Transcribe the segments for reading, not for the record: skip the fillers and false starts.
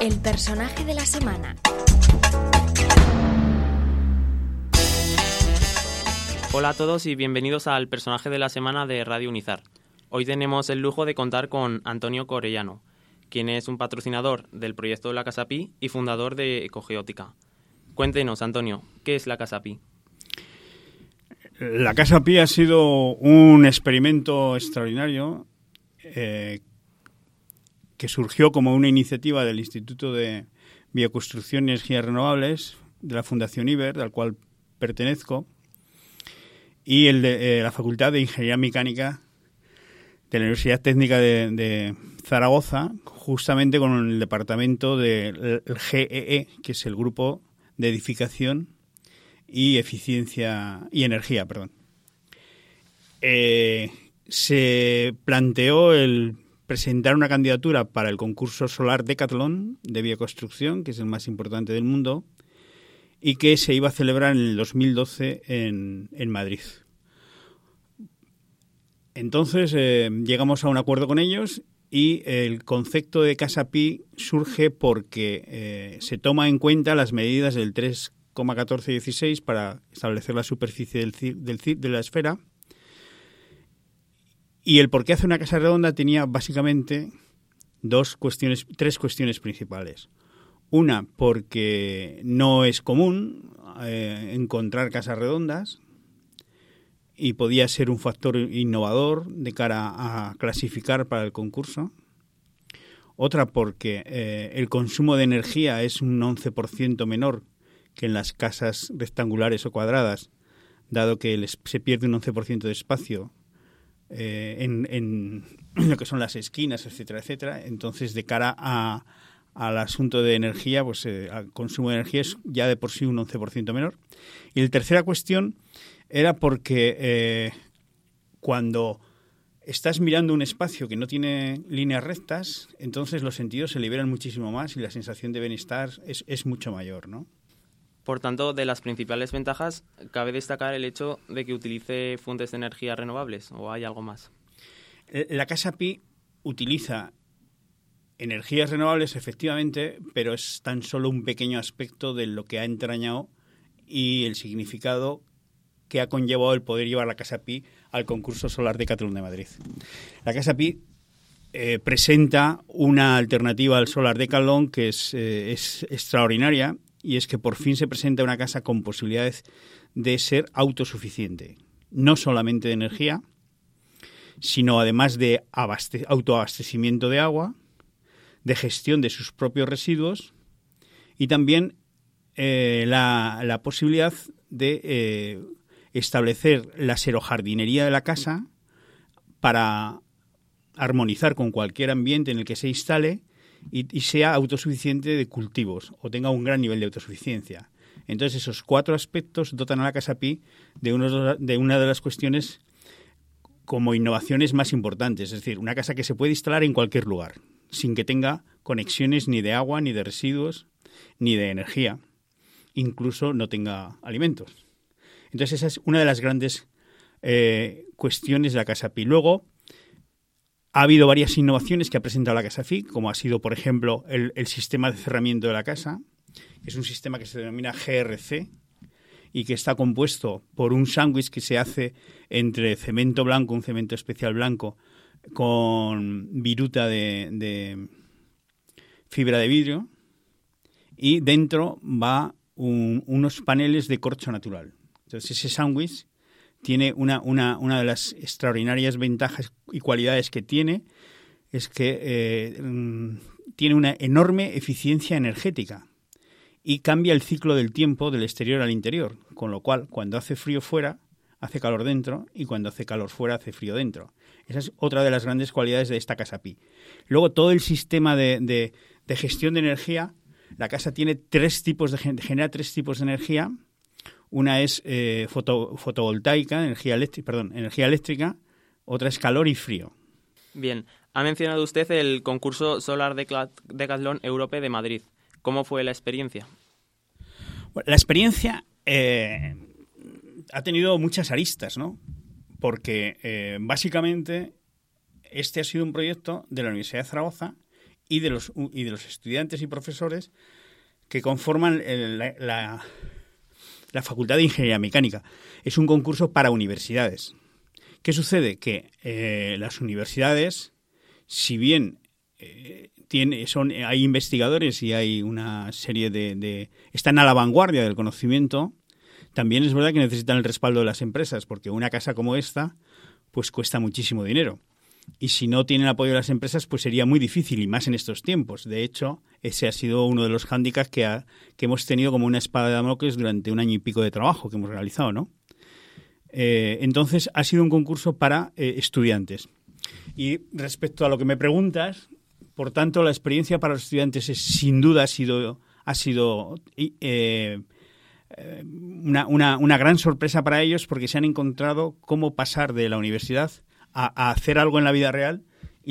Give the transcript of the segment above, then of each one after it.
El personaje de la semana. Hola a todos y bienvenidos al personaje de la semana de Radio Unizar. Hoy tenemos el lujo de contar con Antonio Corellano, quien es un patrocinador del proyecto La Casa Pi y fundador de Ecogeótica. Cuéntenos, Antonio, ¿qué es La Casa Pi? La Casa Pi ha sido un experimento extraordinario que surgió como una iniciativa del Instituto de Bioconstrucción y Energías Renovables de la Fundación IBER, al cual pertenezco, y el de la Facultad de Ingeniería Mecánica de la Universidad Técnica de Zaragoza, justamente con el departamento del GEE, que es el Grupo de Edificación y Eficiencia y Energía, perdón. Se planteó el presentar una candidatura para el concurso Solar Decathlon de bioconstrucción, que es el más importante del mundo, y que se iba a celebrar en el 2012 en Madrid. Entonces llegamos a un acuerdo con ellos y el concepto de Casa Pi surge porque se toma en cuenta las medidas del 3,1416 para establecer la superficie de la esfera. Y el por qué hace una casa redonda tenía básicamente tres cuestiones principales. Una, porque no es común encontrar casas redondas y podía ser un factor innovador de cara a clasificar para el concurso. Otra, porque el consumo de energía es un 11% menor que en las casas rectangulares o cuadradas, dado que se pierde un 11% de espacio en lo que son las esquinas, etcétera, etcétera. Entonces, de cara al asunto de energía, pues el consumo de energía es ya de por sí un 11% menor. Y la tercera cuestión era porque cuando estás mirando un espacio que no tiene líneas rectas, entonces los sentidos se liberan muchísimo más y la sensación de bienestar es mucho mayor, ¿no? Por tanto, de las principales ventajas, cabe destacar el hecho de que utilice fuentes de energía renovables, ¿o hay algo más? La Casa Pi utiliza energías renovables, efectivamente, pero es tan solo un pequeño aspecto de lo que ha entrañado y el significado que ha conllevado el poder llevar la Casa Pi al concurso Solar Decathlon de Madrid. La Casa Pi presenta una alternativa al Solar Decathlon que es extraordinaria, y es que por fin se presenta una casa con posibilidades de ser autosuficiente, no solamente de energía, sino además de autoabastecimiento de agua, de gestión de sus propios residuos y también la posibilidad de establecer la serojardinería de la casa para armonizar con cualquier ambiente en el que se instale y sea autosuficiente de cultivos o tenga un gran nivel de autosuficiencia. Entonces, esos cuatro aspectos dotan a la Casa Pi de una de las cuestiones como innovaciones más importantes. Es decir, una casa que se puede instalar en cualquier lugar, sin que tenga conexiones ni de agua, ni de residuos, ni de energía. Incluso no tenga alimentos. Entonces, esa es una de las grandes cuestiones de la Casa Pi. Luego, ha habido varias innovaciones que ha presentado la Casa Pi, como ha sido, por ejemplo, el sistema de cerramiento de la casa, que es un sistema que se denomina GRC y que está compuesto por un sándwich que se hace entre cemento blanco, un cemento especial blanco, con viruta de fibra de vidrio, y dentro va unos paneles de corcho natural. Entonces, ese sándwich tiene una de las extraordinarias ventajas y cualidades que tiene, es que tiene una enorme eficiencia energética y cambia el ciclo del tiempo del exterior al interior, con lo cual cuando hace frío fuera, hace calor dentro, y cuando hace calor fuera, hace frío dentro. Esa es otra de las grandes cualidades de esta Casa Pi. Luego, todo el sistema de gestión de energía, la casa tiene genera tres tipos de energía. Una es fotovoltaica, energía eléctrica, otra es calor y frío. Bien, ha mencionado usted el concurso Solar Decathlon Europe de Madrid. ¿Cómo fue la experiencia? Bueno, la experiencia ha tenido muchas aristas, ¿no? Porque básicamente este ha sido un proyecto de la Universidad de Zaragoza y de los estudiantes y profesores que conforman la Facultad de Ingeniería Mecánica. Es un concurso para universidades. ¿Qué sucede? Que las universidades, si bien hay investigadores y hay una serie están a la vanguardia del conocimiento, también es verdad que necesitan el respaldo de las empresas, porque una casa como esta pues cuesta muchísimo dinero. Y si no tienen apoyo de las empresas, pues sería muy difícil, y más en estos tiempos. De hecho, ese ha sido uno de los hándicaps que hemos tenido como una espada de Damocles durante 1 año y pico de trabajo que hemos realizado, ¿no? Entonces, ha sido un concurso para estudiantes. Y respecto a lo que me preguntas, por tanto, la experiencia para los estudiantes sin duda ha sido una gran sorpresa para ellos, porque se han encontrado cómo pasar de la universidad a hacer algo en la vida real y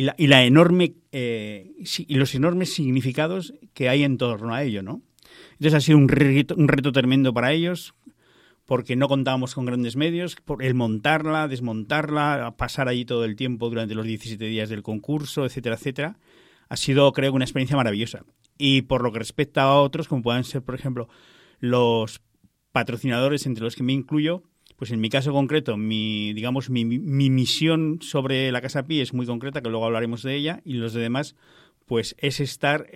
los enormes significados que hay en torno a ello, ¿no? Entonces ha sido un reto tremendo para ellos, porque no contábamos con grandes medios, por el montarla, desmontarla, pasar allí todo el tiempo durante los 17 días del concurso, etcétera, etcétera. Ha sido, creo, una experiencia maravillosa. Y por lo que respecta a otros, como puedan ser, por ejemplo, los patrocinadores, entre los que me incluyo, pues en mi caso concreto, mi misión sobre la Casa Pi es muy concreta, que luego hablaremos de ella, y los demás, pues es estar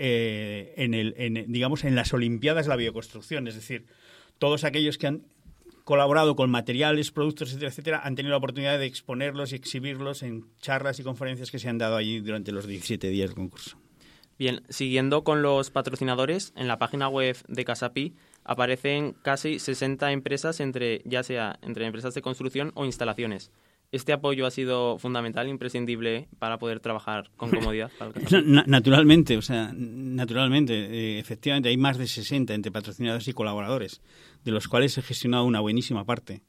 en las Olimpiadas de la bioconstrucción. Es decir, todos aquellos que han colaborado con materiales, productos, etcétera, etcétera, han tenido la oportunidad de exponerlos y exhibirlos en charlas y conferencias que se han dado allí durante los 17 días del concurso. Bien, siguiendo con los patrocinadores, en la página web de Casa Pi aparecen casi 60 empresas, ya sea entre empresas de construcción o instalaciones. ¿Este apoyo ha sido fundamental, imprescindible para poder trabajar con comodidad? Naturalmente, efectivamente, hay más de 60 entre patrocinadores y colaboradores, de los cuales he gestionado una buenísima parte.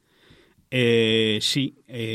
Si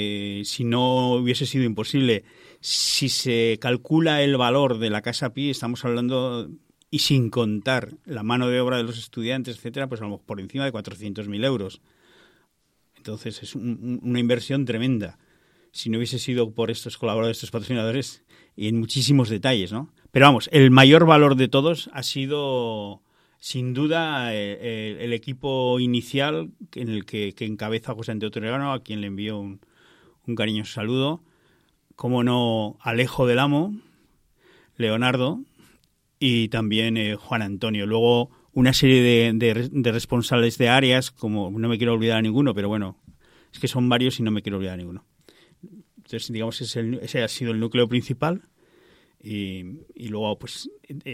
no hubiese sido imposible, si se calcula el valor de la Casa Pi, estamos hablando, y sin contar la mano de obra de los estudiantes, etcétera, pues a lo mejor por encima de 400.000 euros. Entonces es una inversión tremenda. Si no hubiese sido por estos colaboradores, estos patrocinadores, y en muchísimos detalles, ¿no? Pero vamos, el mayor valor de todos ha sido, sin duda, el equipo inicial en el que encabeza José Antonio Torregano, a quien le envío un cariñoso saludo. Como no, Alejo del Amo, Leonardo y también Juan Antonio. Luego una serie de responsables de áreas, como no me quiero olvidar a ninguno, pero bueno, es que son varios y no me quiero olvidar a ninguno. Entonces, digamos, ese ha sido el núcleo principal y luego, pues,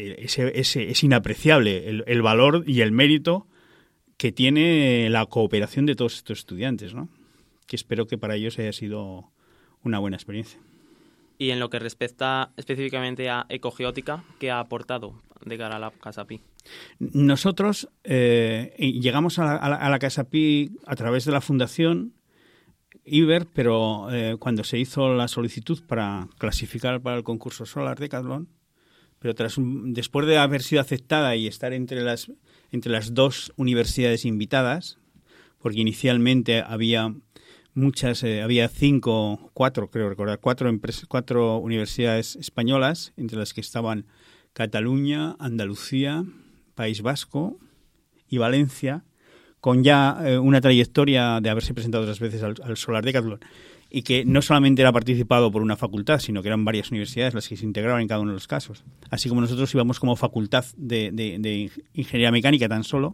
es inapreciable el valor y el mérito que tiene la cooperación de todos estos estudiantes, ¿no? Que espero que para ellos haya sido una buena experiencia. Y en lo que respecta específicamente a Ecogeótica, ¿qué ha aportado de cara a la Casa Pi? Nosotros llegamos a la Casa Pi a través de la Fundación Iber, pero cuando se hizo la solicitud para clasificar para el concurso Solar Decathlon, pero después de haber sido aceptada y estar entre las 2 universidades invitadas, porque inicialmente había había 4 universidades españolas, entre las que estaban Cataluña, Andalucía, País Vasco y Valencia, con ya una trayectoria de haberse presentado 2 veces al Solar Decathlon, y que no solamente era participado por una facultad, sino que eran varias universidades las que se integraban en cada uno de los casos. Así como nosotros íbamos como facultad de Ingeniería Mecánica tan solo.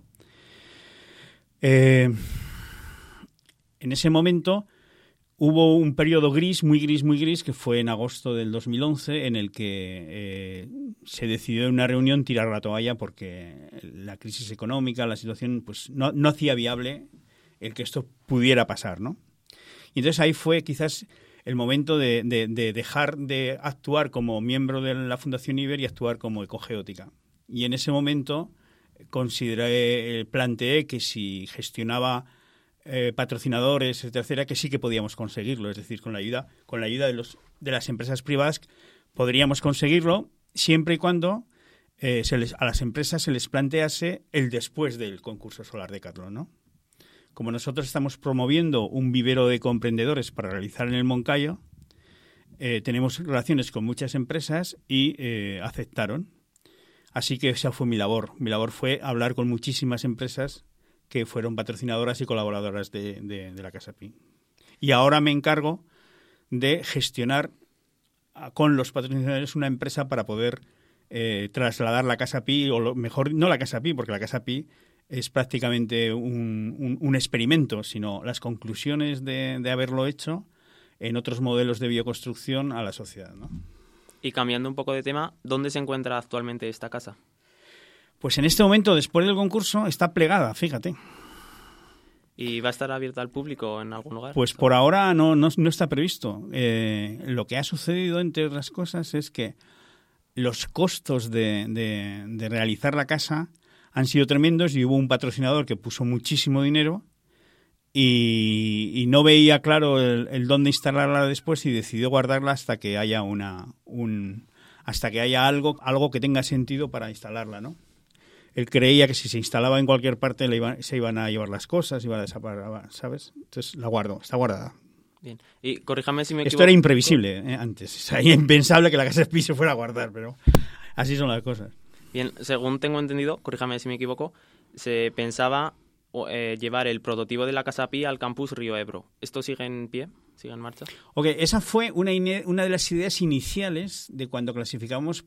En ese momento hubo un periodo muy gris, que fue en agosto del 2011, en el que se decidió en una reunión tirar la toalla porque la crisis económica, la situación, pues no hacía viable el que esto pudiera pasar, ¿no? Y entonces ahí fue quizás el momento de dejar de actuar como miembro de la Fundación Iber y actuar como Ecogeótica. Y en ese momento planteé que si gestionaba patrocinadores, etcétera, que sí que podíamos conseguirlo, es decir, con la ayuda de las empresas privadas podríamos conseguirlo, siempre y cuando a las empresas se les plantease el después del concurso Solar Decathlon, ¿no? Como nosotros estamos promoviendo un vivero de comprendedores para realizar en el Moncayo, tenemos relaciones con muchas empresas y aceptaron. Así que esa fue mi labor. Mi labor fue hablar con muchísimas empresas que fueron patrocinadoras y colaboradoras de la Casa Pi. Y ahora me encargo de gestionar con los patrocinadores una empresa para poder trasladar la Casa Pi, o mejor, no la Casa Pi, porque la Casa Pi es prácticamente un experimento, sino las conclusiones de haberlo hecho en otros modelos de bioconstrucción a la sociedad, ¿no? Y cambiando un poco de tema, ¿dónde se encuentra actualmente esta casa? Pues en este momento, después del concurso, está plegada, fíjate. ¿Y va a estar abierta al público en algún lugar? Pues por ahora no está previsto. Lo que ha sucedido, entre otras cosas, es que los costos de realizar la casa han sido tremendos y hubo un patrocinador que puso muchísimo dinero y no veía claro el dónde instalarla después y decidió guardarla hasta que haya algo que tenga sentido para instalarla, ¿no? Él creía que si se instalaba en cualquier parte se iban a llevar las cosas, iban a desaparecer, ¿sabes? Entonces la guardo, está guardada. Bien. Y corríjame si me equivoco. Esto era imprevisible antes. Era impensable que la Casa Pi se fuera a guardar, pero así son las cosas. Bien, según tengo entendido, corríjame si me equivoco, se pensaba llevar el prototipo de la Casa Pi al campus Río Ebro. ¿Esto sigue en pie? ¿Sigue en marcha? Ok, esa fue una de las ideas iniciales de cuando clasificamos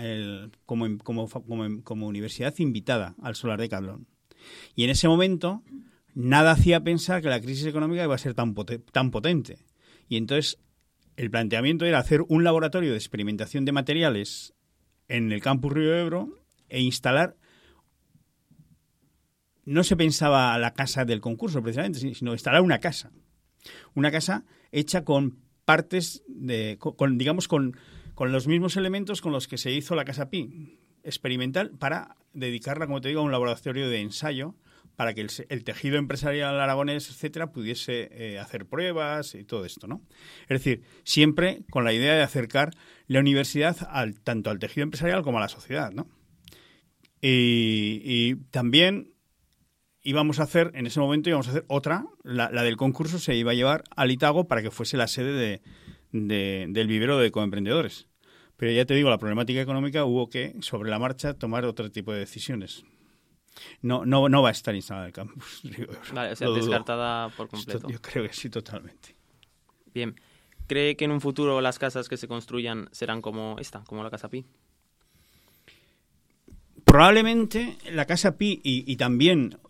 como universidad invitada al Solar Decathlon. Y en ese momento nada hacía pensar que la crisis económica iba a ser tan potente. Y entonces el planteamiento era hacer un laboratorio de experimentación de materiales en el campus Río Ebro e instalar. No se pensaba la casa del concurso precisamente, sino instalar una casa. Una casa hecha con partes con los mismos elementos con los que se hizo la Casa Pi experimental, para dedicarla, como te digo, a un laboratorio de ensayo para que el tejido empresarial aragonés, etcétera, pudiese hacer pruebas y todo esto, ¿no? Es decir, siempre con la idea de acercar la universidad tanto al tejido empresarial como a la sociedad, ¿no? Y también en ese momento íbamos a hacer otra, la del concurso se iba a llevar a Litago para que fuese la sede del vivero de ecoemprendedores. Pero ya te digo, la problemática económica hubo que, sobre la marcha, tomar otro tipo de decisiones. No va a estar instalada el campus. Vale, o sea, descartada por completo. Yo creo que sí, totalmente. Bien. ¿Cree que en un futuro las casas que se construyan serán como esta, como la Casa Pi? Probablemente la Casa Pi y también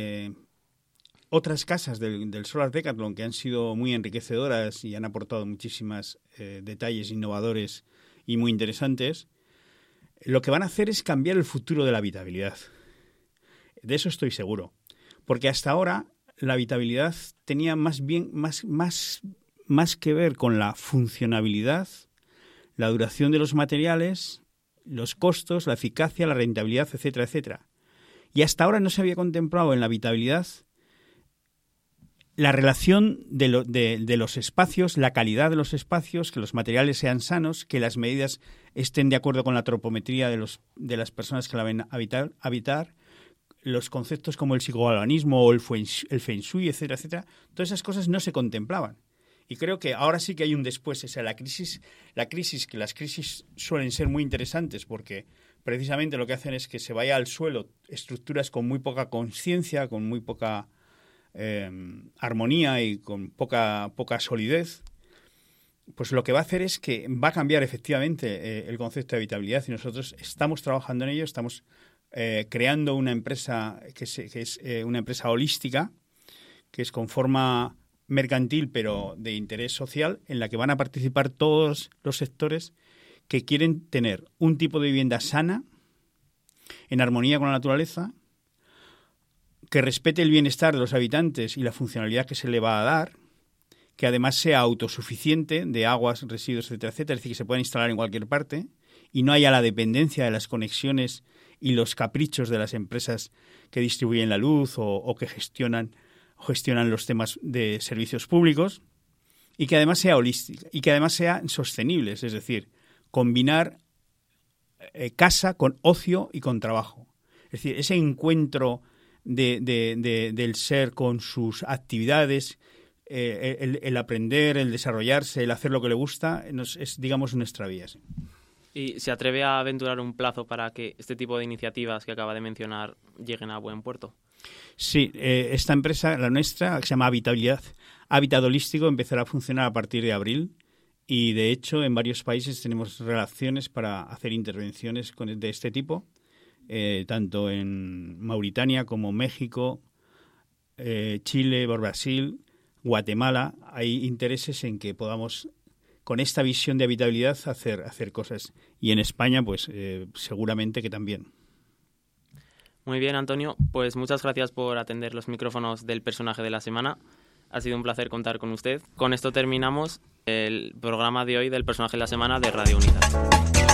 otras casas del Solar Decathlon que han sido muy enriquecedoras y han aportado muchísimos detalles innovadores y muy interesantes, lo que van a hacer es cambiar el futuro de la habitabilidad. De eso estoy seguro. Porque hasta ahora la habitabilidad tenía más que ver con la funcionabilidad, la duración de los materiales, los costos, la eficacia, la rentabilidad, etcétera, etcétera. Y hasta ahora no se había contemplado en la habitabilidad la relación de los espacios, la calidad de los espacios, que los materiales sean sanos, que las medidas estén de acuerdo con la tropometría de las personas que la ven habitar, los conceptos como el psicogalvanismo o el feng shui, etcétera, etcétera. Todas esas cosas no se contemplaban. Y creo que ahora sí que hay un después. O sea, las crisis suelen ser muy interesantes porque precisamente lo que hacen es que se vaya al suelo estructuras con muy poca conciencia, con muy poca armonía y con poca solidez. Pues lo que va a hacer es que va a cambiar efectivamente el concepto de habitabilidad y nosotros estamos trabajando en ello, estamos creando una empresa que es una empresa holística, que es con forma mercantil pero de interés social, en la que van a participar todos los sectores que quieren tener un tipo de vivienda sana, en armonía con la naturaleza, que respete el bienestar de los habitantes y la funcionalidad que se le va a dar, que además sea autosuficiente de aguas, residuos, etcétera, etcétera, es decir, que se pueda instalar en cualquier parte y no haya la dependencia de las conexiones y los caprichos de las empresas que distribuyen la luz o que gestionan los temas de servicios públicos, y que además sea holística y que además sea sostenible, es decir, combinar casa con ocio y con trabajo. Es decir, ese encuentro del ser con sus actividades, el aprender, el desarrollarse, el hacer lo que le gusta, es, digamos, nuestra vía. Sí. ¿Y se atreve a aventurar un plazo para que este tipo de iniciativas que acaba de mencionar lleguen a buen puerto? Sí, esta empresa, la nuestra, que se llama Habitabilidad, Hábitat Holístico, empezará a funcionar a partir de abril y, de hecho, en varios países tenemos relaciones para hacer intervenciones de este tipo, tanto en Mauritania como México, Chile, Brasil, Guatemala. Hay intereses en que podamos, con esta visión de habitabilidad, hacer cosas. Y en España, pues seguramente que también. Muy bien, Antonio. Pues muchas gracias por atender los micrófonos del personaje de la semana. Ha sido un placer contar con usted. Con esto terminamos el programa de hoy del personaje de la semana de Radio Unidad.